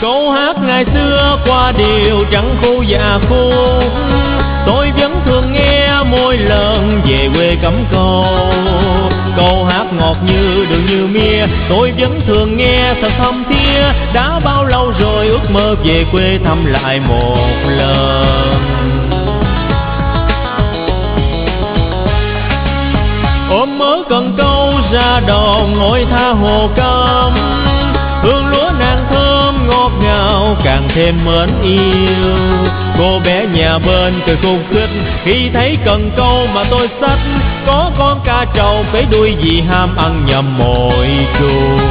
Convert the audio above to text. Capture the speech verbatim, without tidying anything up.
Câu hát ngày xưa qua điều chẳng khu dạ khúc, tôi vẫn thường nghe mỗi lần về quê cắm câu. Câu hát ngọt như đường như mía, tôi vẫn thường nghe thật thâm thía. Đã bao lâu rồi ước mơ về quê thăm lại một lần. Ôm mớ cần câu ra đồng ngồi tha hồ cam, hương lúa nàng thơm ngọt ngào càng thêm mến yêu. Cô bé nhà bên cười khúc khích khi thấy cần câu mà tôi xách. Có con cá trâu cái đuôi gì ham ăn nhầm mồi chua.